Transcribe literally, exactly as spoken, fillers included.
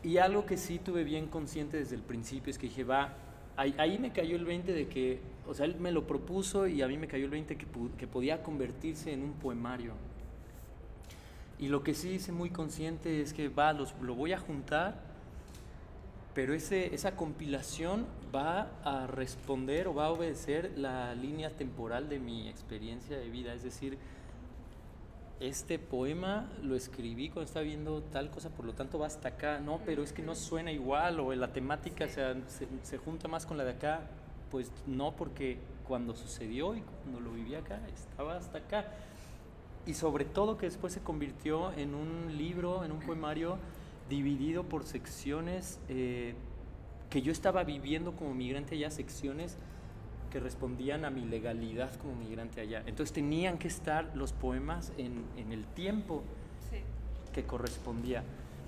Y algo que sí tuve bien consciente desde el principio es que dije, va, ahí, ahí me cayó el veinte de que, o sea, él me lo propuso y a mí me cayó el veinte que, que podía convertirse en un poemario. Y lo que sí hice muy consciente es que, va, los, lo voy a juntar, pero ese, esa compilación va a responder o va a obedecer la línea temporal de mi experiencia de vida. Es decir, este poema lo escribí cuando estaba viendo tal cosa, por lo tanto va hasta acá. No, pero es que no suena igual, o la temática se, se, se junta más con la de acá. Pues no, porque cuando sucedió y cuando lo viví acá, estaba hasta acá. Y sobre todo que después se convirtió en un libro, en un poemario dividido por secciones eh, que yo estaba viviendo como migrante allá, secciones que respondían a mi legalidad como migrante allá. Entonces tenían que estar los poemas en, en el tiempo sí. que correspondía.